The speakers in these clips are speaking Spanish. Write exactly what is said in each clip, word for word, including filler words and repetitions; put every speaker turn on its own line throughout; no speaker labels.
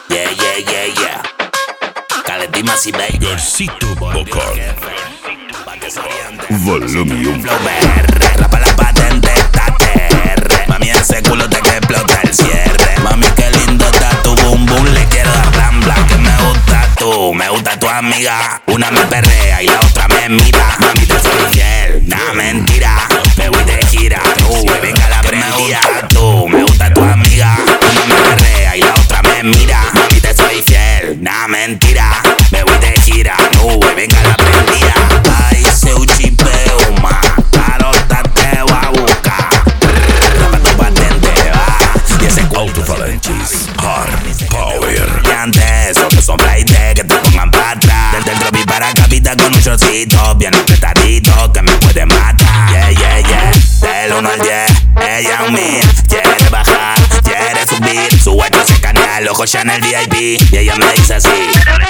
Yeah, yeah, yeah, yeah. Caletima si baby.
Garcito Vocal.
Volume
Volume
Flow B R. Rapa la patente, está T R. Mami, ese culo te que explota el cierre. Mami, qué lindo está tu boom boom. Le quiero dar blan blan. Que me gusta tú, me gusta tu amiga. Una me perrea y la otra me mira. Mami, te soy fiel, nah, mentira. Me voy de gira, nube, venga la prendida. Tú, me gusta tu amiga. Una me perrea y la otra me mira. Mami, te soy fiel, nah, mentira. Me voy de gira, nube, venga la prendida. Ay, se uchipeo más. Carota te va a buscar. Rapa tu patente, va. Y ese culo
Alto-falantes Hard Power.
y antes eso que son flight que te pongan para atrás. Desde el tropi para capita con un shortcito bien apretadito que me puede matar. Yeah, yeah, yeah. Del uno al diez, ella es mía. Quiere bajar, quiere subir. Su hueco se canea, el ojo Chanel V I P. Y ella me dice así: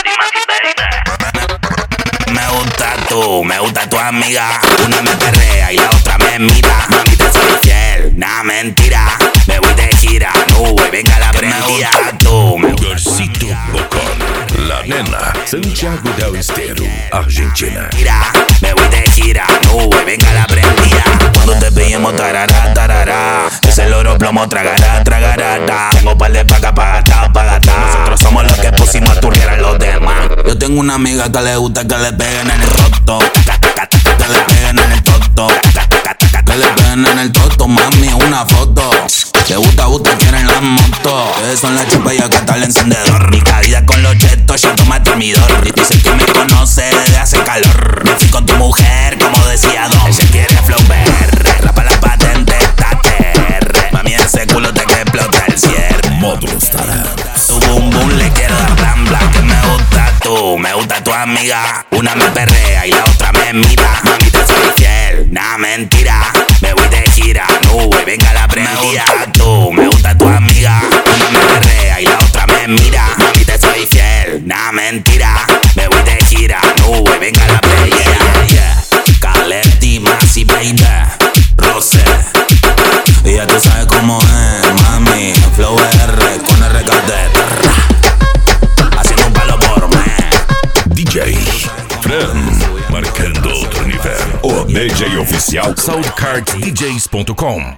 me gusta tú, me gusta tu amiga. Una me perrea y la otra me mira. Mami, te soy fiel, nah, mentira. Me voy de gira, nube, venga la prendida. Tú, me gusta tu
Garcito
amiga.
Vocal. La Nena, Santiago del Estero, Argentina.
Gira, me voy de gira, nube, venga la prendida. Cuando te pillemos tarará, tarará. Ese loro plomo tragará, tragará, ta. Tengo par de paga pa' gastar, pa' gastar. Nosotros somos los que pusimos a turriar a los demás. Yo tengo una amiga que le gusta que le peguen en el toto. Que le peguen en el toto. Que le peguen en el toto, mami, una foto. Le gusta, gusta, quieren la moto. Ustedes son la chupa y acá está el encendedor. Mi caída con los chetos, ya toma termidor. Dice que me conoce desde hace calor. Me fui con tu mujer, como decía Don. Ella quiere flow B R. Rapa la patente, está T R. Mami, ese culo te que explota el cierre.
Módulos Tarados.
Tu boom boom le quiero dar blan blan. Que me gusta tú, me gusta tu amiga. Una me perrea y la otra me mira. Mami, te soy fiel, nah, mentira. Me voy de gira, nube, venga la prendida. Tú, me gusta tu amiga. Una me perrea y la otra me mira. Mami, te soy fiel, nah, mentira. Me voy de gira, nube, venga la prendida. Yeah, yeah, yeah. Caletti, Masi, baby. Rose. Y ya tú sabes cómo es, mami. Flow R con R K D. Haciendo un palo por mí.
D J Fran, marcando outro nível. O D J oficial Soundcard D Js ponto com.